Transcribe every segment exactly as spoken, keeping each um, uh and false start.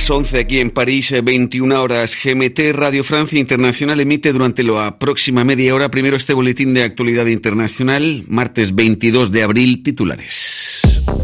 las once aquí en París, veintiuna horas G M T. Radio Francia Internacional emite durante la próxima media hora primero este boletín de actualidad internacional, martes veintidós de abril, titulares.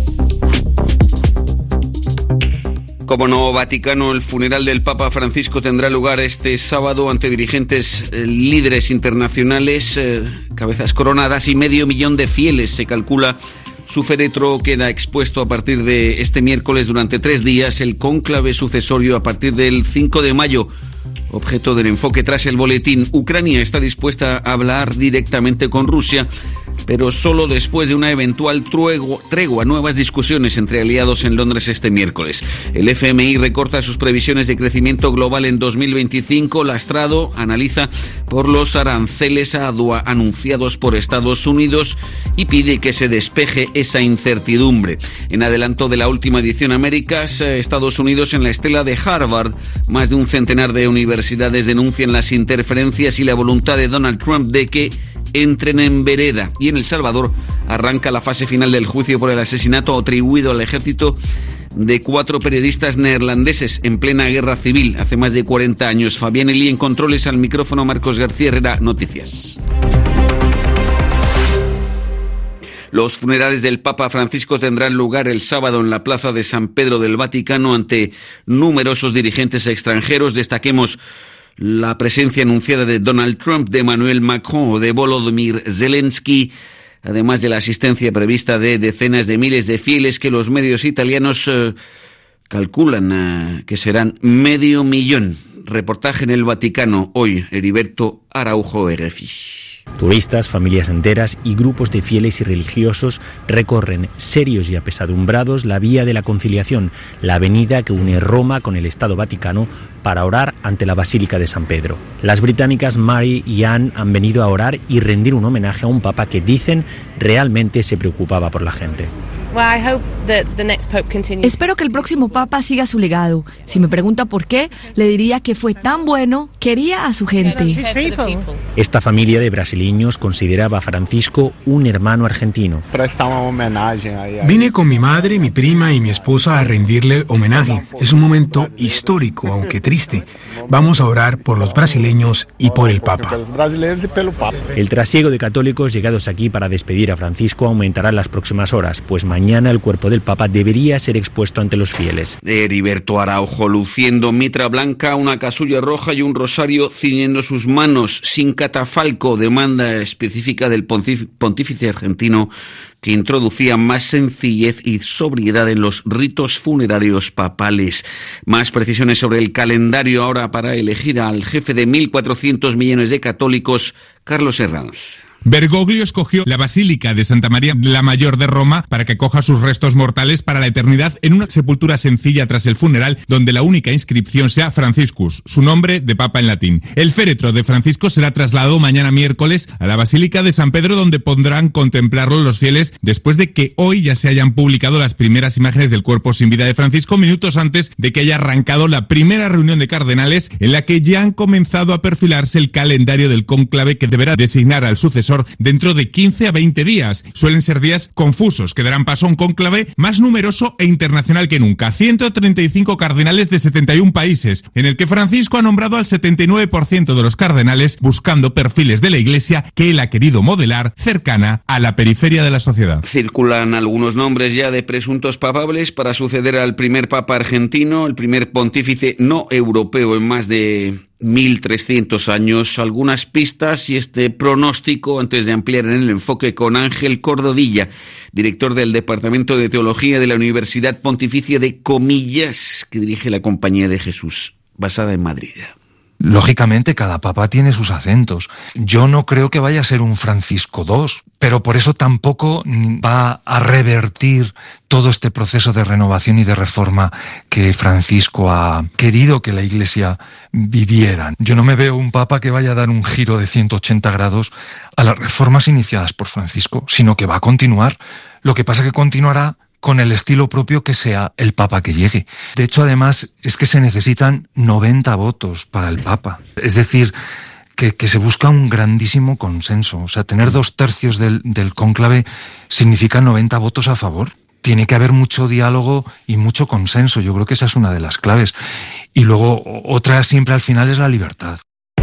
Como no, Vaticano, el funeral del Papa Francisco tendrá lugar este sábado ante dirigentes eh, líderes internacionales, eh, cabezas coronadas y medio millón de fieles. Se calcula su féretro queda expuesto a partir de este miércoles durante tres días, el cónclave sucesorio a partir del cinco de mayo. Objeto del enfoque tras el boletín, Ucrania está dispuesta a hablar directamente con Rusia, pero solo después de una eventual tregua, tregua, nuevas discusiones entre aliados en Londres este miércoles. El F M I recorta sus previsiones de crecimiento global en dos mil veinticinco. Lastrado analiza por los aranceles adua anunciados por Estados Unidos y pide que se despeje esa incertidumbre. En adelanto de la última edición Américas, Estados Unidos en la estela de Harvard, más de un centenar de universidades denuncian las interferencias y la voluntad de Donald Trump de que entren en vereda. Y en El Salvador arranca la fase final del juicio por el asesinato atribuido al ejército de cuatro periodistas neerlandeses en plena guerra civil hace más de cuarenta años. Fabián Elí en controles, al micrófono Marcos García Herrera, Noticias. Los funerales del Papa Francisco tendrán lugar el sábado en la plaza de San Pedro del Vaticano ante numerosos dirigentes extranjeros. Destaquemos la presencia anunciada de Donald Trump, de Emmanuel Macron o de Volodymyr Zelensky, además de la asistencia prevista de decenas de miles de fieles que los medios italianos eh, calculan eh, que serán medio millón. Reportaje en el Vaticano hoy, Heriberto Araujo, R F I. Turistas, familias enteras y grupos de fieles y religiosos recorren, serios y apesadumbrados, la vía de la conciliación, la avenida que une Roma con el Estado Vaticano, para orar ante la Basílica de San Pedro. Las británicas Mary y Anne han venido a orar y rendir un homenaje a un papa que dicen realmente se preocupaba por la gente. Espero que el próximo papa siga su legado. Si me pregunta por qué, le diría que fue tan bueno, quería a su gente. Esta familia de brasileños consideraba a Francisco un hermano argentino. Vine con mi madre, mi prima y mi esposa a rendirle homenaje. Es un momento histórico, aunque triste. Vamos a orar por los brasileños y por el Papa. El trasiego de católicos llegados aquí para despedir a Francisco aumentará en las próximas horas, pues mañana el cuerpo del Papa debería ser expuesto ante los fieles. Heriberto Araujo, luciendo mitra blanca, una casulla roja y un rosario ciñendo sus manos, sin catafalco, demanda específica del pontífice argentino que introducía más sencillez y sobriedad en los ritos funerarios papales. Más precisiones sobre el calendario ahora para elegir al jefe de mil cuatrocientos millones de católicos, Carlos Herranz. Bergoglio escogió la Basílica de Santa María la Mayor de Roma para que acoja sus restos mortales para la eternidad en una sepultura sencilla tras el funeral, donde la única inscripción sea Franciscus, su nombre de papa en latín. El féretro de Francisco será trasladado mañana miércoles a la Basílica de San Pedro, donde podrán contemplarlo los fieles después de que hoy ya se hayan publicado las primeras imágenes del cuerpo sin vida de Francisco, minutos antes de que haya arrancado la primera reunión de cardenales en la que ya han comenzado a perfilarse el calendario del cónclave que deberá designar al sucesor dentro de quince a veinte días. Suelen ser días confusos que darán paso a un cónclave más numeroso e internacional que nunca. ciento treinta y cinco cardenales de setenta y un países, en el que Francisco ha nombrado al setenta y nueve por ciento de los cardenales, buscando perfiles de la Iglesia que él ha querido modelar cercana a la periferia de la sociedad. Circulan algunos nombres ya de presuntos papables para suceder al primer papa argentino, el primer pontífice no europeo en más de mil trescientos años. Algunas pistas y este pronóstico antes de ampliar en el enfoque con Ángel Cordovilla, director del Departamento de Teología de la Universidad Pontificia de Comillas, que dirige la Compañía de Jesús, basada en Madrid. Lógicamente, cada papa tiene sus acentos. Yo no creo que vaya a ser un Francisco segundo, pero por eso tampoco va a revertir todo este proceso de renovación y de reforma que Francisco ha querido que la Iglesia viviera. Yo no me veo un papa que vaya a dar un giro de ciento ochenta grados a las reformas iniciadas por Francisco, sino que va a continuar. Lo que pasa es que continuará con el estilo propio que sea el Papa que llegue. De hecho, además, es que se necesitan noventa votos para el Papa. Es decir, que, que se busca un grandísimo consenso. O sea, tener dos tercios del, del cónclave significa noventa votos a favor. tiene que haber mucho diálogo y mucho consenso. Yo creo que esa es una de las claves. Y luego otra siempre al final es la libertad.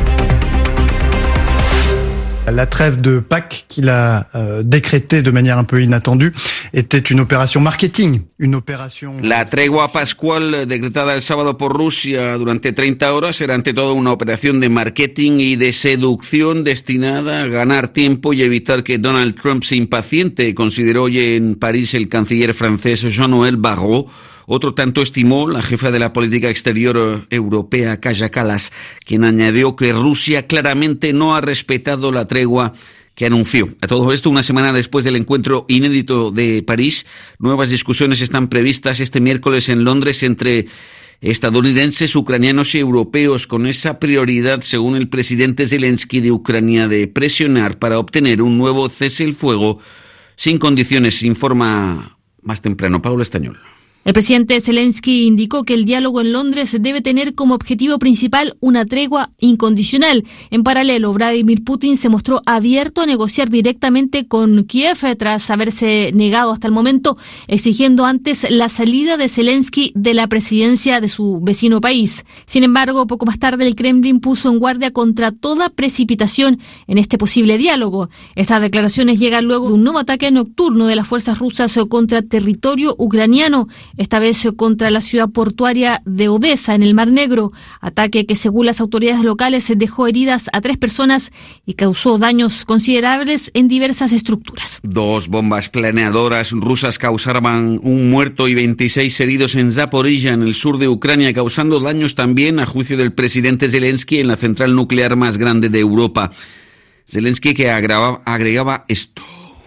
La trêve de Pâques qu'il a euh, décrétée de manière un peu inattendue était une opération marketing, une opération... La tregua pascual decretada el sábado por Rusia durante treinta horas era ante todo una operación de marketing y de seducción destinada a ganar tiempo y evitar que Donald Trump se impaciente, consideró hoy en París el canciller francés Jean-Noël Barrot. Otro tanto estimó la jefa de la política exterior europea, Kaja Kallas, quien añadió que Rusia claramente no ha respetado la tregua que anunció. A todo esto, una semana después del encuentro inédito de París, nuevas discusiones están previstas este miércoles en Londres entre estadounidenses, ucranianos y europeos, con esa prioridad, según el presidente Zelensky de Ucrania, de presionar para obtener un nuevo cese el fuego sin condiciones, informa más temprano Paula Estañol. El presidente Zelensky indicó que el diálogo en Londres debe tener como objetivo principal una tregua incondicional. En paralelo, Vladimir Putin se mostró abierto a negociar directamente con Kiev tras haberse negado hasta el momento, exigiendo antes la salida de Zelensky de la presidencia de su vecino país. Sin embargo, poco más tarde el Kremlin puso en guardia contra toda precipitación en este posible diálogo. Estas declaraciones llegan luego de un nuevo ataque nocturno de las fuerzas rusas contra territorio ucraniano, esta vez contra la ciudad portuaria de Odesa, en el Mar Negro, ataque que según las autoridades locales dejó heridas a tres personas y causó daños considerables en diversas estructuras. Dos bombas planeadoras rusas causaban un muerto y veintiséis heridos en Zaporilla, en el sur de Ucrania, causando daños también, a juicio del presidente Zelensky, en la central nuclear más grande de Europa. Zelensky que agregaba, agregaba esto.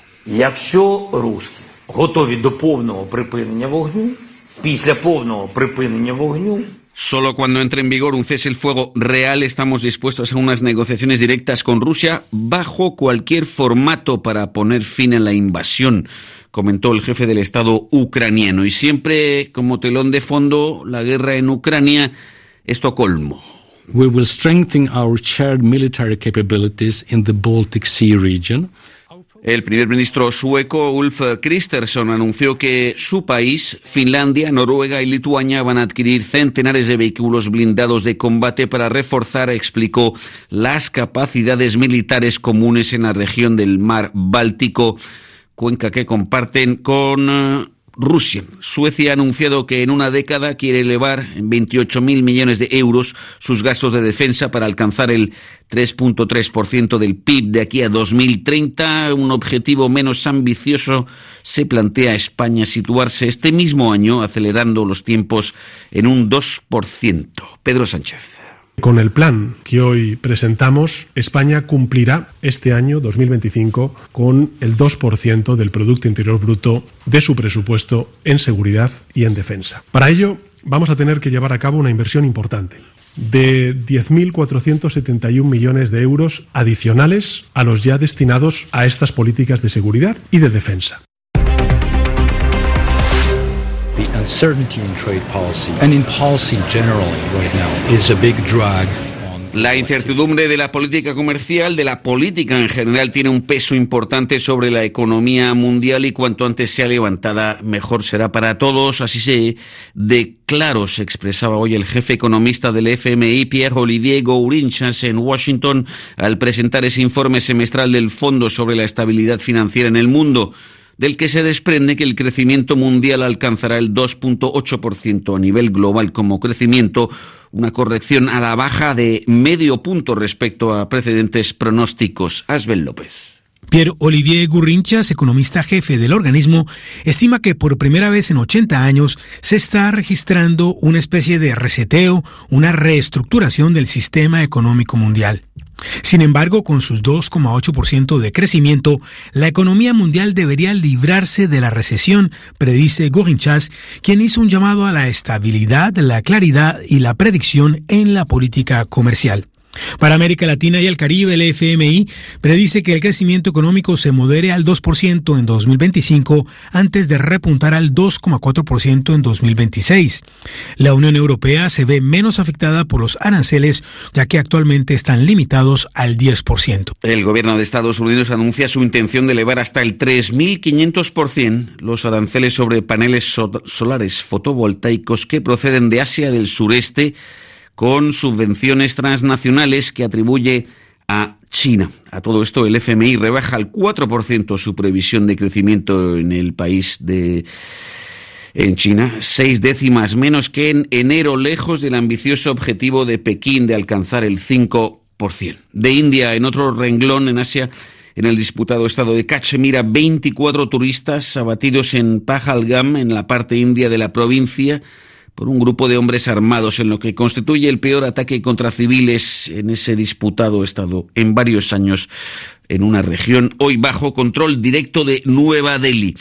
Якщо русські готові до повного припинення вогню, після повного припинення вогню. Solo cuando entre en vigor un cese el fuego real estamos dispuestos a unas negociaciones directas con Rusia bajo cualquier formato para poner fin a la invasión, comentó el jefe del Estado ucraniano. Y siempre como telón de fondo la guerra en Ucrania, Estocolmo. We will strengthen our shared military capabilities in the Baltic Sea region. El primer ministro sueco Ulf Kristersson anunció que su país, Finlandia, Noruega y Lituania van a adquirir centenares de vehículos blindados de combate para reforzar, explicó, las capacidades militares comunes en la región del mar Báltico, cuenca que comparten con uh, Rusia. Suecia ha anunciado que en una década quiere elevar en veintiocho mil millones de euros sus gastos de defensa para alcanzar el tres punto tres por ciento del P I B de aquí a dos mil treinta. Un objetivo menos ambicioso se plantea España, situarse este mismo año acelerando los tiempos en un dos por ciento. Pedro Sánchez. Con el plan que hoy presentamos, España cumplirá este año dos mil veinticinco con el dos por ciento del Producto Interior Bruto de su presupuesto en seguridad y en defensa. Para ello, vamos a tener que llevar a cabo una inversión importante de diez mil cuatrocientos setenta y un millones de euros adicionales a los ya destinados a estas políticas de seguridad y de defensa. The uncertainty in trade policy and in policy generally right now is a big drag. La incertidumbre de la política comercial, de la política en general, tiene un peso importante sobre la economía mundial y cuanto antes sea levantada, mejor será para todos. Así se de claro se expresaba hoy el jefe economista del F M I, Pierre-Olivier Gourinchas, en Washington, al presentar ese informe semestral del Fondo sobre la Estabilidad Financiera en el Mundo, del que se desprende que el crecimiento mundial alcanzará el dos punto ocho por ciento a nivel global como crecimiento, una corrección a la baja de medio punto respecto a precedentes pronósticos. Asbel López. Pierre-Olivier Gourinchas, economista jefe del organismo, estima que por primera vez en ochenta años se está registrando una especie de reseteo, una reestructuración del sistema económico mundial. Sin embargo, con sus dos coma ocho por ciento de crecimiento, la economía mundial debería librarse de la recesión, predice Gourinchas, quien hizo un llamado a la estabilidad, la claridad y la predicción en la política comercial. Para América Latina y el Caribe, el F M I predice que el crecimiento económico se modere al dos por ciento en dos mil veinticinco antes de repuntar al dos coma cuatro por ciento en dos mil veintiséis. La Unión Europea se ve menos afectada por los aranceles, ya que actualmente están limitados al diez por ciento. El gobierno de Estados Unidos anuncia su intención de elevar hasta el tres mil quinientos por ciento los aranceles sobre paneles so- solares fotovoltaicos que proceden de Asia del sureste, con subvenciones transnacionales que atribuye a China. A todo esto, el F M I rebaja al cuatro por ciento su previsión de crecimiento en el país de en China, seis décimas menos que en enero, lejos del ambicioso objetivo de Pekín de alcanzar el cinco por ciento. De India, en otro renglón, en Asia, en el disputado estado de Cachemira, veinticuatro turistas abatidos en Pahalgam, en la parte india de la provincia, por un grupo de hombres armados, en lo que constituye el peor ataque contra civiles en ese disputado estado en varios años, en una región hoy bajo control directo de Nueva Delhi.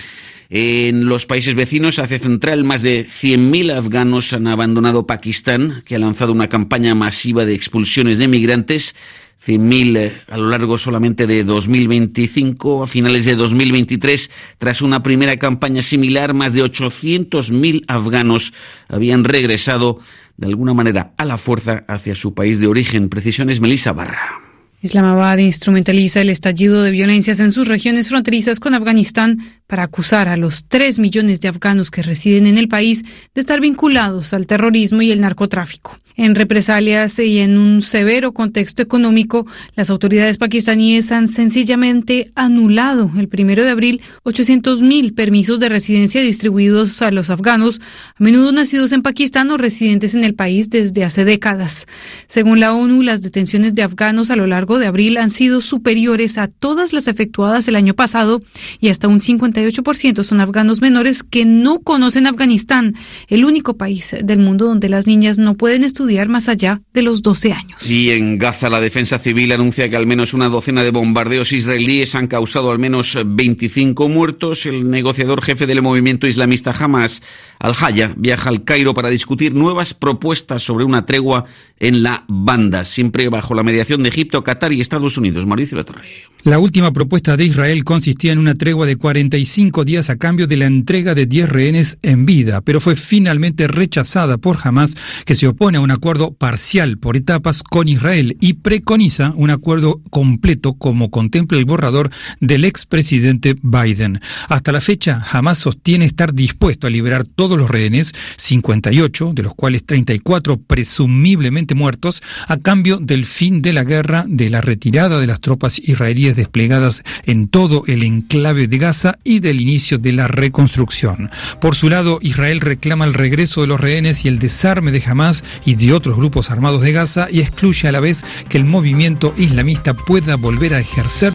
En los países vecinos, Asia Central, más de cien mil afganos han abandonado Pakistán, que ha lanzado una campaña masiva de expulsiones de migrantes. cien mil a lo largo solamente de dos mil veinticinco. A finales de dos mil veintitrés, tras una primera campaña similar, más de ochocientos mil afganos habían regresado de alguna manera a la fuerza hacia su país de origen. Precisiones, Melissa Barra. Islamabad instrumentaliza el estallido de violencias en sus regiones fronterizas con Afganistán para acusar a los tres millones de afganos que residen en el país de estar vinculados al terrorismo y el narcotráfico. En represalias y en un severo contexto económico, las autoridades pakistaníes han sencillamente anulado el primero de abril ochocientos mil permisos de residencia distribuidos a los afganos, a menudo nacidos en Pakistán o residentes en el país desde hace décadas. Según la ONU, las detenciones de afganos a lo largo de abril han sido superiores a todas las efectuadas el año pasado y hasta un cincuenta y ocho por ciento son afganos menores que no conocen Afganistán, el único país del mundo donde las niñas no pueden estudiar más allá de los doce años. Y en Gaza, la defensa civil anuncia que al menos una docena de bombardeos israelíes han causado al menos veinticinco muertos. El negociador jefe del movimiento islamista Hamas, Al-Haya, viaja al Cairo para discutir nuevas propuestas sobre una tregua en la banda, siempre bajo la mediación de Egipto, Qatar y Estados Unidos. Mauricio Latorre. La última propuesta de Israel consistía en una tregua de cuarenta y cinco días a cambio de la entrega de diez rehenes en vida, pero fue finalmente rechazada por Hamas, que se opone a un acuerdo parcial por etapas con Israel y preconiza un acuerdo completo como contempla el borrador del expresidente Biden. Hasta la fecha, Hamas sostiene estar dispuesto a liberar todos los rehenes, cincuenta y ocho, de los cuales treinta y cuatro presumiblemente muertos, a cambio del fin de la guerra, de la retirada de las tropas israelíes desplegadas en todo el enclave de Gaza y del inicio de la reconstrucción. Por su lado, Israel reclama el regreso de los rehenes y el desarme de Hamas y de otros grupos armados de Gaza y excluye a la vez que el movimiento islamista pueda volver a ejercer